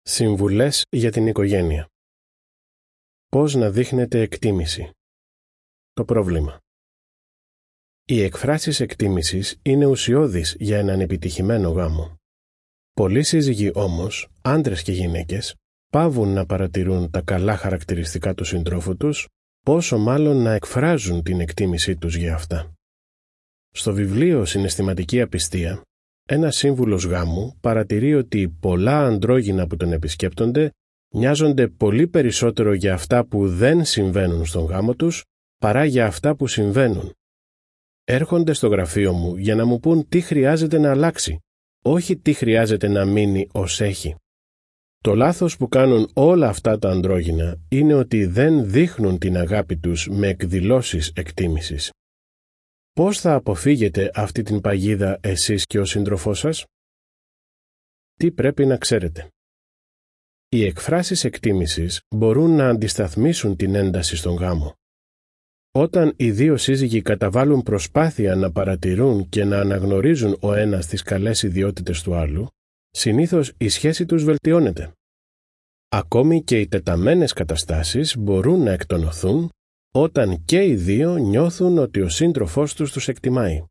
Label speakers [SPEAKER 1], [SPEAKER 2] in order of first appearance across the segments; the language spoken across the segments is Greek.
[SPEAKER 1] Συμβουλές για την οικογένεια. Πώς να δείχνετε εκτίμηση. Το πρόβλημα. Οι εκφράσεις εκτίμησης είναι ουσιώδεις για έναν επιτυχημένο γάμο. Πολλοί σύζυγοι όμως, άντρες και γυναίκες, παύουν να παρατηρούν τα καλά χαρακτηριστικά του συντρόφου τους, πόσο μάλλον να εκφράζουν την εκτίμησή τους για αυτά. Στο βιβλίο «Συναισθηματική απιστία», ένας σύμβουλος γάμου παρατηρεί ότι πολλά αντρόγυνα που τον επισκέπτονται νοιάζονται πολύ περισσότερο για αυτά που δεν συμβαίνουν στον γάμο τους παρά για αυτά που συμβαίνουν. Έρχονται στο γραφείο μου για να μου πούν τι χρειάζεται να αλλάξει, όχι τι χρειάζεται να μείνει ως έχει. Το λάθος που κάνουν όλα αυτά τα αντρόγυνα είναι ότι δεν δείχνουν την αγάπη τους με εκδηλώσεις εκτίμησης. Πώς θα αποφύγετε αυτή την παγίδα εσείς και ο σύντροφός σας? Τι πρέπει να ξέρετε? Οι εκφράσεις εκτίμησης μπορούν να αντισταθμίσουν την ένταση στον γάμο. Όταν οι δύο σύζυγοι καταβάλουν προσπάθεια να παρατηρούν και να αναγνωρίζουν ο ένας τις καλές ιδιότητες του άλλου, συνήθως η σχέση τους βελτιώνεται. Ακόμη και οι τεταμένες καταστάσεις μπορούν να εκτονωθούν όταν και οι δύο νιώθουν ότι ο σύντροφός τους εκτιμάει.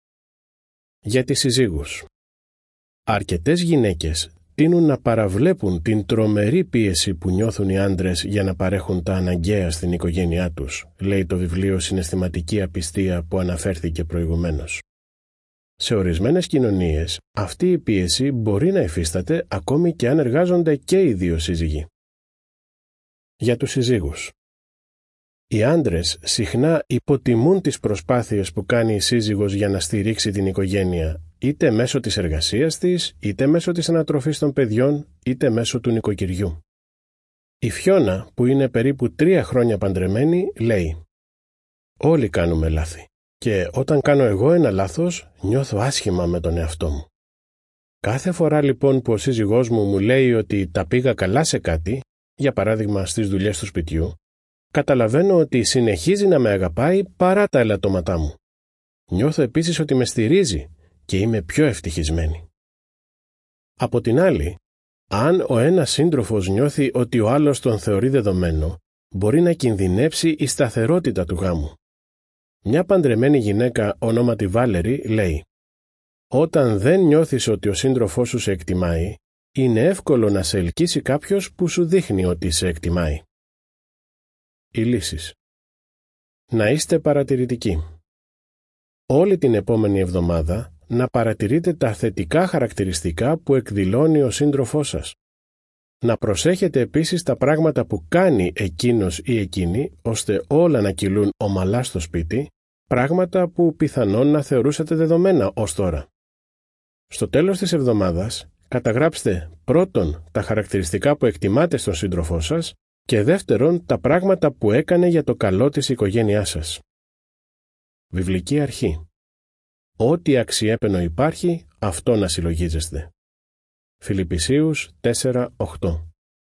[SPEAKER 1] Για τις συζύγους. Αρκετές γυναίκες τείνουν να παραβλέπουν την τρομερή πίεση που νιώθουν οι άντρες για να παρέχουν τα αναγκαία στην οικογένειά τους, λέει το βιβλίο «Συναισθηματική απιστία» που αναφέρθηκε προηγουμένως. Σε ορισμένες κοινωνίες, αυτή η πίεση μπορεί να υφίσταται ακόμη και αν εργάζονται και οι δύο σύζυγοι. Για τους συζύγους. Οι άντρες συχνά υποτιμούν τις προσπάθειες που κάνει η σύζυγος για να στηρίξει την οικογένεια, είτε μέσω της εργασίας της, είτε μέσω της ανατροφής των παιδιών, είτε μέσω του νοικοκυριού. Η Φιώνα, που είναι περίπου 3 χρόνια παντρεμένη, λέει «Όλοι κάνουμε λάθη και όταν κάνω εγώ ένα λάθος, νιώθω άσχημα με τον εαυτό μου. Κάθε φορά λοιπόν που ο σύζυγός μου λέει ότι τα πήγα καλά σε κάτι, για παράδειγμα στις δουλειές του σπιτιού, καταλαβαίνω ότι συνεχίζει να με αγαπάει παρά τα ελαττώματά μου. Νιώθω επίσης ότι με στηρίζει και είμαι πιο ευτυχισμένη». Από την άλλη, αν ο ένας σύντροφος νιώθει ότι ο άλλος τον θεωρεί δεδομένο, μπορεί να κινδυνεύσει η σταθερότητα του γάμου. Μια παντρεμένη γυναίκα ονόματι Βάλερη λέει «Όταν δεν νιώθεις ότι ο σύντροφός σου σε εκτιμάει, είναι εύκολο να σε ελκύσει κάποιος που σου δείχνει ότι σε εκτιμάει». Οι λύσεις. Να είστε παρατηρητικοί. Όλη την επόμενη εβδομάδα να παρατηρείτε τα θετικά χαρακτηριστικά που εκδηλώνει ο σύντροφός σας. Να προσέχετε επίσης τα πράγματα που κάνει εκείνος ή εκείνη, ώστε όλα να κυλούν ομαλά στο σπίτι, πράγματα που πιθανόν να θεωρούσατε δεδομένα ως τώρα. Στο τέλος της εβδομάδας, καταγράψτε πρώτον τα χαρακτηριστικά που εκτιμάτε στον σύντροφό σας και δεύτερον τα πράγματα που έκανε για το καλό της οικογένειάς σας. Βιβλική αρχή. Ό,τι αξιέπαινο υπάρχει, αυτό να συλλογίζεστε. Φιλιππισίους 4:8.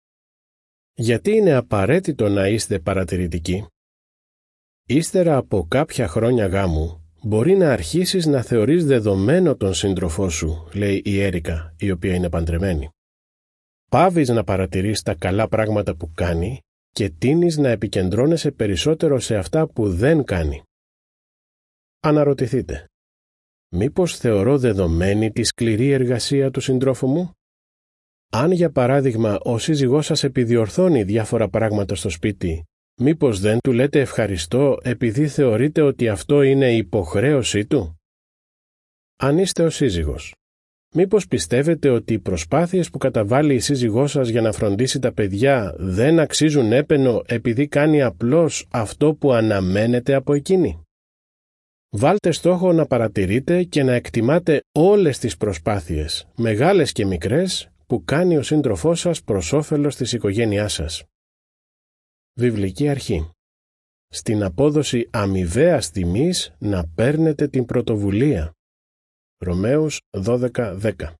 [SPEAKER 1] Γιατί είναι απαραίτητο να είστε παρατηρητικοί? Ύστερα από κάποια χρόνια γάμου, μπορεί να αρχίσεις να θεωρείς δεδομένο τον σύντροφό σου, λέει η Έρικα, η οποία είναι παντρεμένη. Πάβεις να παρατηρείς τα καλά πράγματα που κάνει και τείνεις να επικεντρώνεσαι περισσότερο σε αυτά που δεν κάνει. Αναρωτηθείτε. Μήπως θεωρώ δεδομένη τη σκληρή εργασία του συντρόφου μου? Αν για παράδειγμα ο σύζυγός σας επιδιορθώνει διάφορα πράγματα στο σπίτι, μήπως δεν του λέτε ευχαριστώ επειδή θεωρείτε ότι αυτό είναι υποχρέωσή του? Αν είστε ο σύζυγος, μήπως πιστεύετε ότι οι προσπάθειες που καταβάλει η σύζυγός σας για να φροντίσει τα παιδιά δεν αξίζουν έπαινο επειδή κάνει απλώς αυτό που αναμένετε από εκείνη? Βάλτε στόχο να παρατηρείτε και να εκτιμάτε όλες τις προσπάθειες, μεγάλες και μικρές, που κάνει ο σύντροφός σας προς όφελος της οικογένειάς σας. Βιβλική αρχή. Στην απόδοση αμοιβαίας τιμής να παίρνετε την πρωτοβουλία. Ρωμαίους 12:10.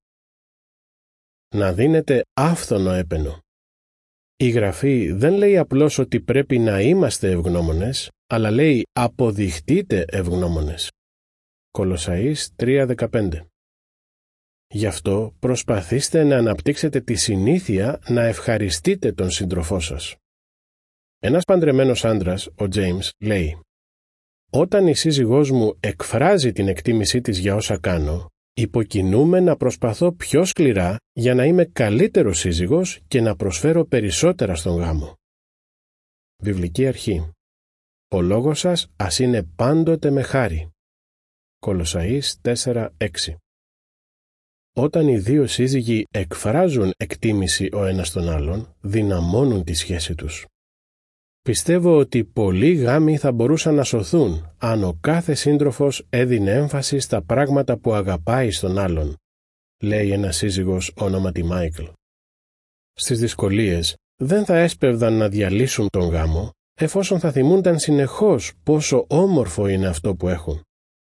[SPEAKER 1] Να δίνετε άφθονο έπαινο. Η Γραφή δεν λέει απλώς ότι πρέπει να είμαστε ευγνώμονες, αλλά λέει αποδειχτείτε ευγνώμονες. Κολοσσαείς 3:15. Γι' αυτό προσπαθήστε να αναπτύξετε τη συνήθεια να ευχαριστείτε τον σύντροφό σας. Ένας παντρεμένος άντρας, ο James, λέει: «Όταν η σύζυγός μου εκφράζει την εκτίμησή της για όσα κάνω, υποκινούμαι να προσπαθώ πιο σκληρά για να είμαι καλύτερος σύζυγος και να προσφέρω περισσότερα στον γάμο». Βιβλική αρχή. Ο λόγος σας ας είναι πάντοτε με χάρη. Κολοσσαείς 4:6. Όταν οι δύο σύζυγοι εκφράζουν εκτίμηση ο ένας τον άλλον, δυναμώνουν τη σχέση τους. Πιστεύω ότι πολλοί γάμοι θα μπορούσαν να σωθούν αν ο κάθε σύντροφος έδινε έμφαση στα πράγματα που αγαπάει στον άλλον, λέει ένας σύζυγος ονόματι Μάικλ. Στις δυσκολίες δεν θα έσπευδαν να διαλύσουν τον γάμο, εφόσον θα θυμούνταν συνεχώς πόσο όμορφο είναι αυτό που έχουν.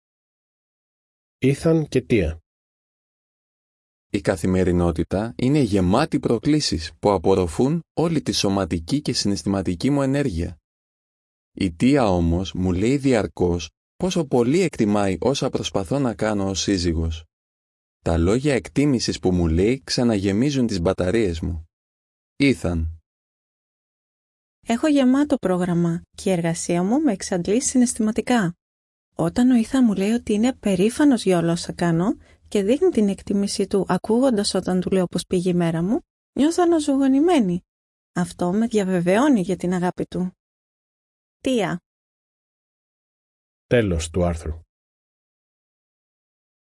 [SPEAKER 1] Ήθαν και Τία.
[SPEAKER 2] Η καθημερινότητα είναι γεμάτη προκλήσεις που απορροφούν όλη τη σωματική και συναισθηματική μου ενέργεια. Η Τία όμως μου λέει διαρκώς πόσο πολύ εκτιμάει όσα προσπαθώ να κάνω ως σύζυγος. Τα λόγια εκτίμησης που μου λέει ξαναγεμίζουν τις μπαταρίες μου. Ήθαν.
[SPEAKER 3] Έχω γεμάτο πρόγραμμα και η εργασία μου με εξαντλεί συναισθηματικά. Όταν ο Ήθαν μου λέει ότι είναι περήφανος για όλα όσα κάνω και δείχνει την εκτίμησή του ακούγοντας όταν του λέω πώς πήγε η μέρα μου, νιώθω αναζωογονημένη. Αυτό με διαβεβαιώνει για την αγάπη του. Τία.
[SPEAKER 1] Τέλος του άρθρου.